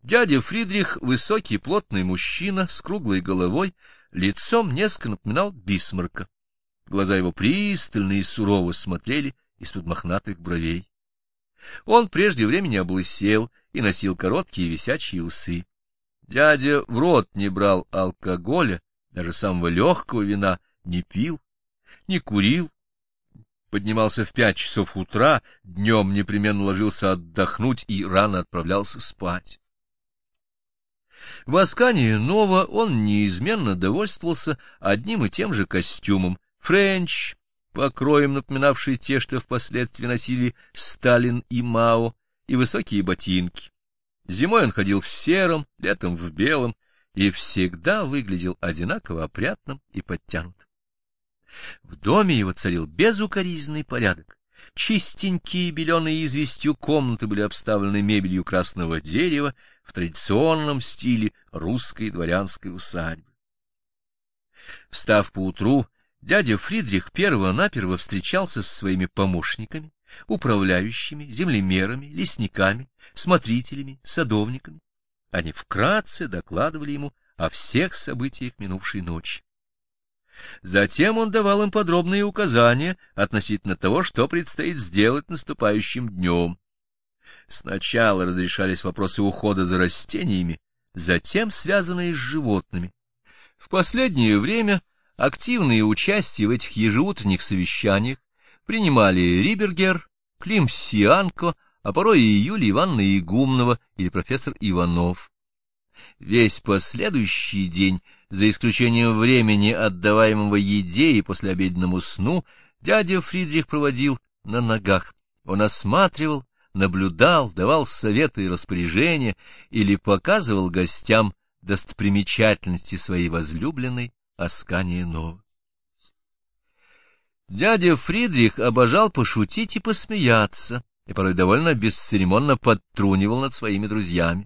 Дядя Фридрих — высокий плотный мужчина с круглой головой, лицом несколько напоминал Бисмарка. Глаза его пристально и сурово смотрели из-под мохнатых бровей. Он прежде времени облысел и носил короткие висячие усы. Дядя в рот не брал алкоголя, даже самого легкого вина не пил, не курил, поднимался в 5 часов утра, днем непременно ложился отдохнуть и рано отправлялся спать. В Асканье-Ново он неизменно довольствовался одним и тем же костюмом — френч, покроем напоминавший те, что впоследствии носили Сталин и Мао, и высокие ботинки. Зимой он ходил в сером, летом в белом, и всегда выглядел одинаково опрятным и подтянутым. В доме его царил безукоризненный порядок. Чистенькие, беленые известью комнаты были обставлены мебелью красного дерева в традиционном стиле русской дворянской усадьбы. Встав поутру, дядя Фридрих перво-наперво встречался со своими помощниками, управляющими, землемерами, лесниками, смотрителями, садовниками. Они вкратце докладывали ему о всех событиях минувшей ночи. Затем он давал им подробные указания относительно того, что предстоит сделать наступающим днем. Сначала разрешались вопросы ухода за растениями, затем связанные с животными. В последнее время активное участие в этих ежеутренних совещаниях принимали Рибергер, Клим Сианко, а порой и Юлия Ивановна Игумнова или профессор Иванов. Весь последующий день, за исключением времени, отдаваемого еде и послеобеденному сну, дядя Фридрих проводил на ногах. Он осматривал, наблюдал, давал советы и распоряжения или показывал гостям достопримечательности своей возлюбленной Асканье-Ново. Дядя Фридрих обожал пошутить и посмеяться, и порой довольно бесцеремонно подтрунивал над своими друзьями.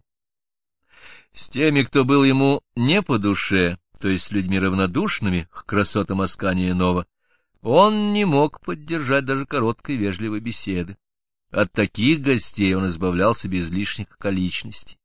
С теми, кто был ему не по душе, то есть с людьми равнодушными к красотам Асканье-Ново, он не мог поддержать даже короткой вежливой беседы. От таких гостей он избавлялся без лишних околичностей.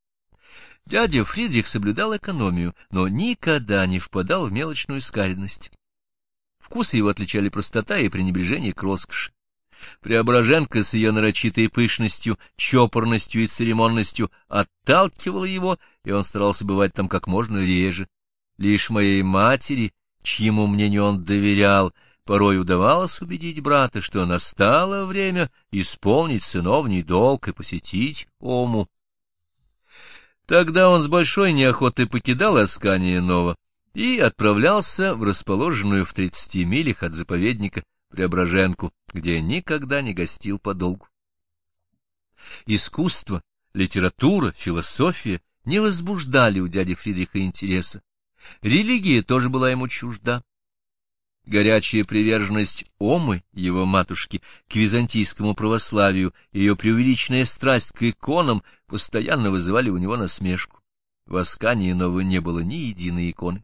Дядя Фридрих соблюдал экономию, но никогда не впадал в мелочную скаридность. Вкусы его отличали простота и пренебрежение к роскоши. Преображенка с ее нарочитой пышностью, чопорностью и церемонностью отталкивала его, и он старался бывать там как можно реже. Лишь моей матери, чьему мнению он доверял, порой удавалось убедить брата, что настало время исполнить сыновний долг и посетить Ому. Тогда он с большой неохотой покидал Асканье-Ново и отправлялся в расположенную в 30 милях от заповедника Преображенку, где никогда не гостил подолгу. Искусство, литература, философия не возбуждали у дяди Фридриха интереса. Религия тоже была ему чужда. Горячая приверженность Омы, его матушки, к византийскому православию и ее преувеличенная страсть к иконам постоянно вызывали у него насмешку. В Асканье-Ново не было ни единой иконы.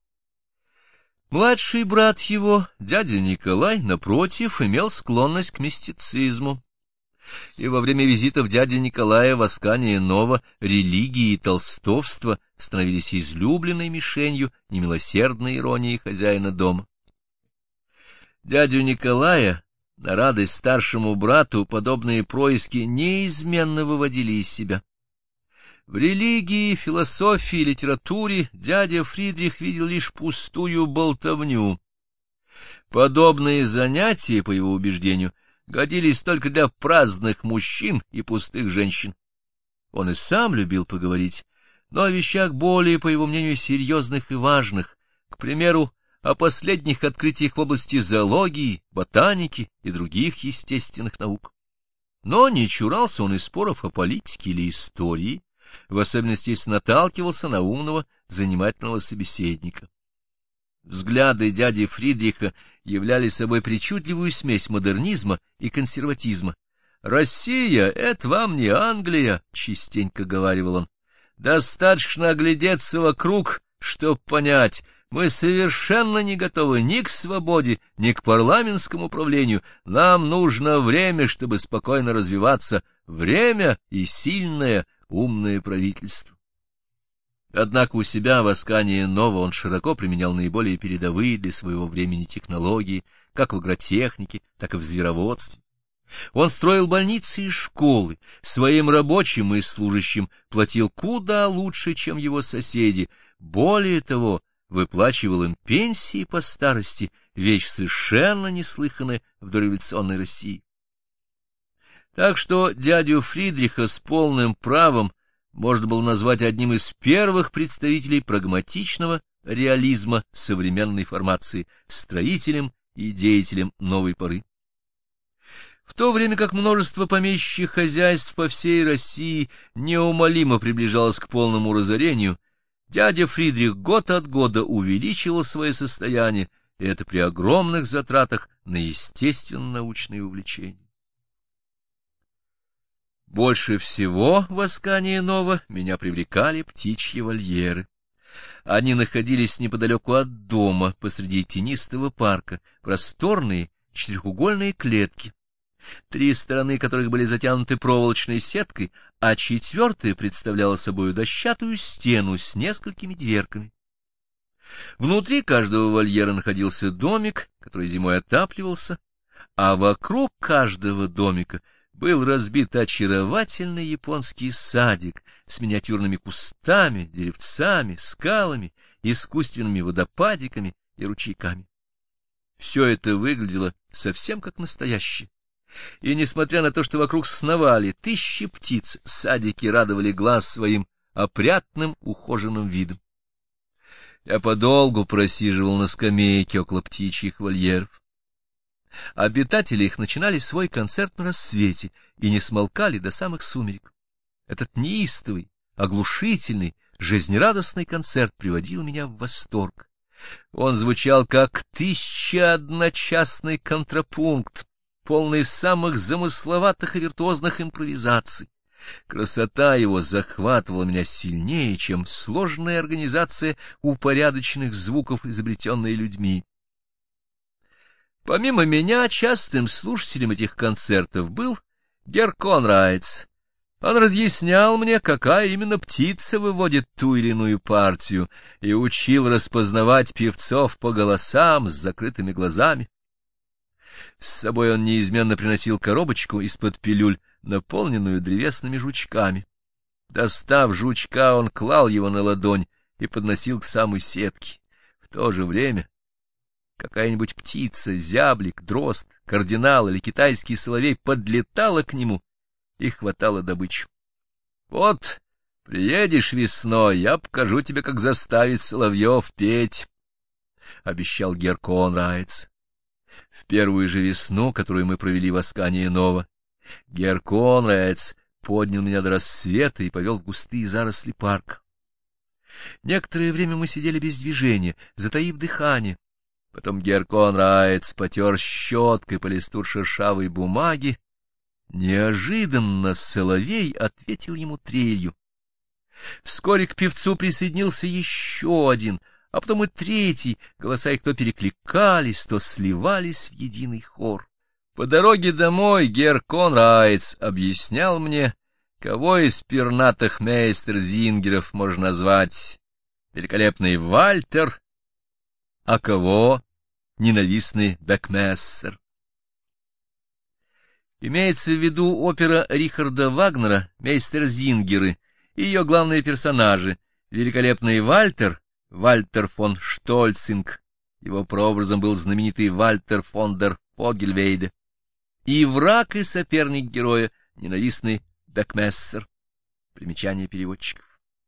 Младший брат его, дядя Николай, напротив, имел склонность к мистицизму. И во время визитов дяди Николая в Асканье-Ново религия и толстовство становились излюбленной мишенью немилосердной иронии хозяина дома. Дядю Николая, на радость старшему брату, подобные происки неизменно выводили из себя. В религии, философии, литературе дядя Фридрих видел лишь пустую болтовню. Подобные занятия, по его убеждению, годились только для праздных мужчин и пустых женщин. Он и сам любил поговорить, но о вещах более, по его мнению, серьезных и важных, к примеру, о последних открытиях в области зоологии, ботаники и других естественных наук. Но не чурался он и споров о политике или истории, в особенности если наталкивался на умного, занимательного собеседника. Взгляды дяди Фридриха являли собой причудливую смесь модернизма и консерватизма. «Россия — это вам не Англия», — частенько говаривал он. «Достаточно оглядеться вокруг, чтоб понять, мы совершенно не готовы ни к свободе, ни к парламентскому правлению. Нам нужно время, чтобы спокойно развиваться, время и сильное, умное правительство. Однако у себя в Аскании-Ново он широко применял наиболее передовые для своего времени технологии, как в агротехнике, так и в звероводстве. Он строил больницы и школы, своим рабочим и служащим платил куда лучше, чем его соседи. Более того, выплачивал им пенсии по старости, вещь совершенно неслыханная в дореволюционной России. Так что дядю Фридриха с полным правом можно было назвать одним из первых представителей прагматичного реализма современной формации, строителем и деятелем новой поры. В то время как множество помещичьих хозяйств по всей России неумолимо приближалось к полному разорению, дядя Фридрих год от года увеличивал свое состояние, и это при огромных затратах на естественно-научные увлечения. Больше всего в Аскании-Ново меня привлекали птичьи вольеры. Они находились неподалеку от дома, посреди тенистого парка, просторные четырехугольные клетки, 3 стороны которых были затянуты проволочной сеткой, а 4-я представляла собой дощатую стену с несколькими дверками. Внутри каждого вольера находился домик, который зимой отапливался, а вокруг каждого домика был разбит очаровательный японский садик с миниатюрными кустами, деревцами, скалами, искусственными водопадиками и ручейками. Все это выглядело совсем как настоящее. И, несмотря на то, что вокруг сновали 1000 птиц, садики радовали глаз своим опрятным ухоженным видом. Я подолгу просиживал на скамейке около птичьих вольеров. Обитатели их начинали свой концерт на рассвете и не смолкали до самых сумерек. Этот неистовый, оглушительный, жизнерадостный концерт приводил меня в восторг. Он звучал как 1001-частный контрапункт, полный самых замысловатых и виртуозных импровизаций. Красота его захватывала меня сильнее, чем сложная организация упорядоченных звуков, изобретенная людьми. Помимо меня, частым слушателем этих концертов был Герр Конрайц. Он разъяснял мне, какая именно птица выводит ту или иную партию, и учил распознавать певцов по голосам с закрытыми глазами. С собой он неизменно приносил коробочку из-под пилюль, наполненную древесными жучками. Достав жучка, он клал его на ладонь и подносил к самой сетке. В то же время какая-нибудь птица, зяблик, дрозд, кардинал или китайский соловей подлетала к нему и хватала добычу. — Вот, приедешь весной, я покажу тебе, как заставить соловьев петь, — обещал Герр Конрайц. В первую же весну, которую мы провели в Аскании-Ново, Герр Конрайц поднял меня до рассвета и повел в густые заросли парка. Некоторое время мы сидели без движения, затаив дыхание. Потом Герр Конрайц потер щеткой по листу шершавой бумаги. Неожиданно соловей ответил ему трелью. Вскоре к певцу присоединился еще один, а потом и третий. Голоса их то перекликались, то сливались в единый хор. По дороге домой Герр Конрайц объяснял мне, кого из пернатых мейстерзингеров можно назвать великолепный Вальтер, а кого ненавистный Бекмессер. Имеется в виду опера Рихарда Вагнера «Мейстерзингеры» и ее главные персонажи — великолепный Вальтер, Вальтер фон Штольцинг, его прообразом был знаменитый Вальтер фон дер Фогельвейде, и враг и соперник героя, ненавистный Бекмессер. Примечание переводчиков.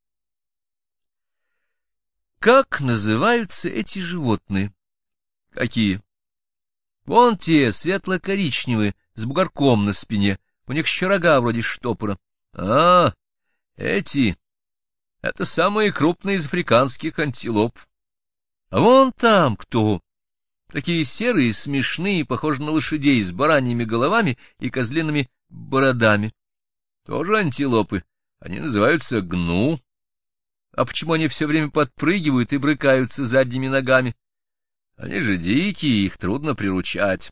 Как называются эти животные? Какие? Вон те, светло-коричневые, с бугорком на спине, у них еще рога вроде штопора. А, эти... Это самые крупные из африканских антилоп. А вон там кто? Такие серые, смешные, похожи на лошадей с бараньими головами и козлиными бородами. Тоже антилопы. Они называются гну. А почему они все время подпрыгивают и брыкаются задними ногами? Они же дикие, их трудно приручать.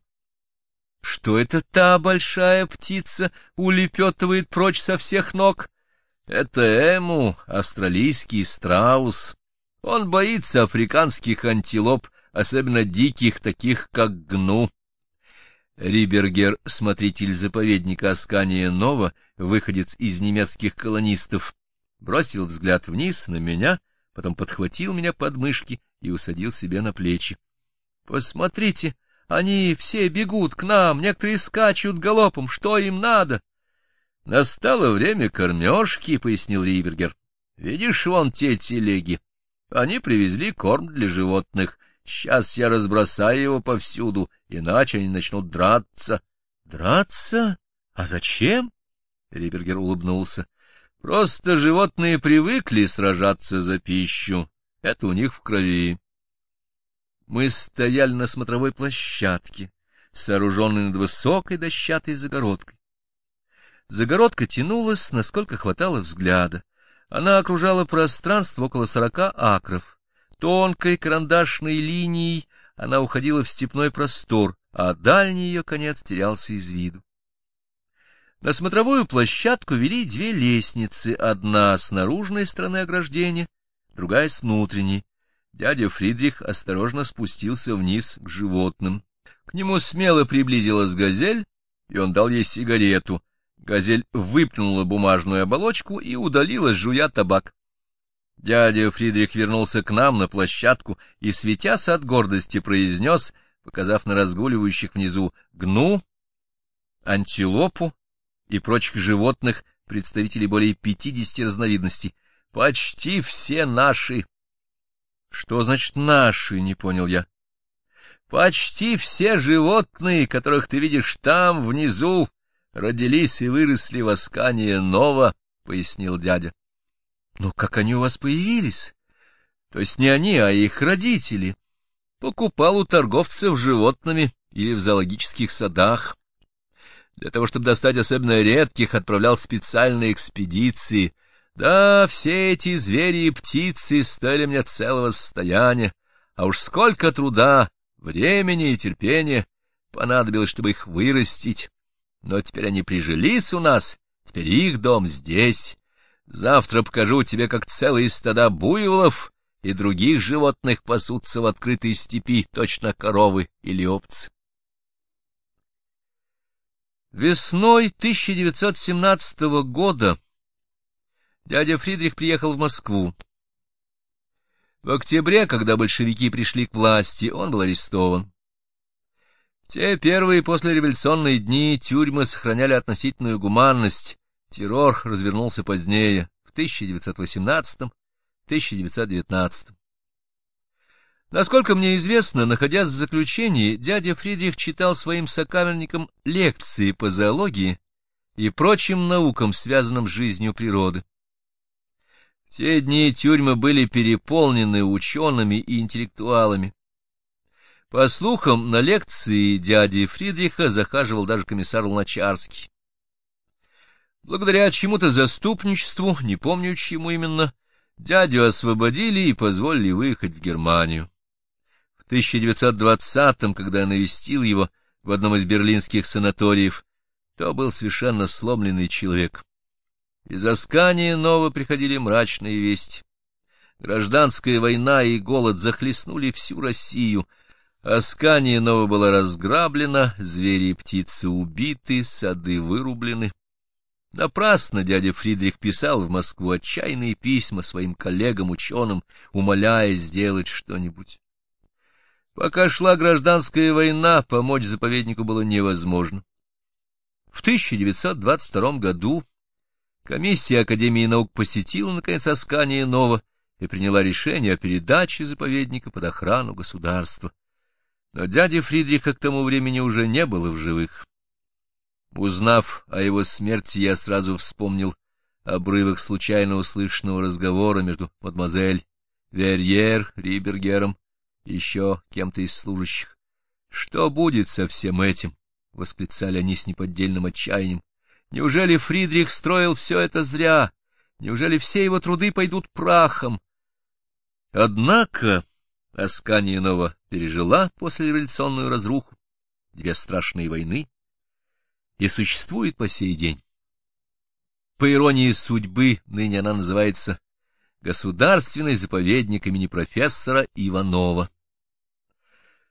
Что это та большая птица улепетывает прочь со всех ног? Это эму, австралийский страус. Он боится африканских антилоп, особенно диких, таких как гну. Рибергер, смотритель заповедника Аскания-Нова, выходец из немецких колонистов, бросил взгляд вниз на меня, потом подхватил меня под мышки и усадил себе на плечи. — Посмотрите, они все бегут к нам, некоторые скачут галопом, что им надо? — Настало время кормежки, — пояснил Рибергер. — Видишь, вон те телеги. Они привезли корм для животных. Сейчас я разбросаю его повсюду, иначе они начнут драться. — Драться? А зачем? Рибергер улыбнулся. — Просто животные привыкли сражаться за пищу. Это у них в крови. Мы стояли на смотровой площадке, сооруженной над высокой дощатой загородкой. Загородка тянулась, насколько хватало взгляда. Она окружала пространство около 40 акров. Тонкой карандашной линией она уходила в степной простор, а дальний ее конец терялся из виду. На смотровую площадку вели две лестницы, одна с наружной стороны ограждения, другая с внутренней. Дядя Фридрих осторожно спустился вниз к животным. К нему смело приблизилась газель, и он дал ей сигарету. Газель выплюнула бумажную оболочку и удалилась, жуя табак. Дядя Фридрих вернулся к нам на площадку и, светясь от гордости, произнес, показав на разгуливающих внизу гну, антилопу и прочих животных, представителей более 50 разновидностей. Почти все наши. — Что значит «наши»? — не понял я. — Почти все животные, которых ты видишь там, внизу, родились и выросли в Аскания-Нова, — пояснил дядя. — Но как они у вас появились? То есть не они, а их родители. Покупал у торговцев животными или в зоологических садах. Для того, чтобы достать особенно редких, отправлял специальные экспедиции. Да, все эти звери и птицы стоили мне целого состояния, а уж сколько труда, времени и терпения понадобилось, чтобы их вырастить. Но теперь они прижились у нас, теперь их дом здесь. Завтра покажу тебе, как целые стада буйволов и других животных пасутся в открытой степи, точно коровы или овцы. Весной 1917 года дядя Фридрих приехал в Москву. В октябре, когда большевики пришли к власти, он был арестован. В те первые послереволюционные дни тюрьмы сохраняли относительную гуманность. Террор развернулся позднее, в 1918-1919. Насколько мне известно, находясь в заключении, дядя Фридрих читал своим сокамерникам лекции по зоологии и прочим наукам, связанным с жизнью природы. В те дни тюрьмы были переполнены учеными и интеллектуалами. По слухам, на лекции дяди Фридриха захаживал даже комиссар Луначарский. Благодаря чему-то заступничеству, не помню чему именно, дядю освободили и позволили выехать в Германию. В 1920-м, когда я навестил его в одном из берлинских санаториев, то был совершенно сломленный человек. Из Аскания-Нова приходили мрачные вести. Гражданская война и голод захлестнули всю Россию. Аскания-Нова была разграблена, звери и птицы убиты, сады вырублены. Напрасно дядя Фридрих писал в Москву отчаянные письма своим коллегам-ученым, умоляя сделать что-нибудь. Пока шла гражданская война, помочь заповеднику было невозможно. В 1922 году комиссия Академии наук посетила, наконец, Аскания-Нова и приняла решение о передаче заповедника под охрану государства. Но дяди Фридриха к тому времени уже не было в живых. Узнав о его смерти, я сразу вспомнил обрывок случайно услышанного разговора между мадемуазель Верьер, Рибергером и еще кем-то из служащих. «Что будет со всем этим?» — восклицали они с неподдельным отчаянием. «Неужели Фридрих строил все это зря? Неужели все его труды пойдут прахом?» Однако Аскания-Нова пережила послереволюционную разруху, две страшные войны, и существует по сей день. По иронии судьбы, ныне она называется Государственный заповедник имени профессора Иванова.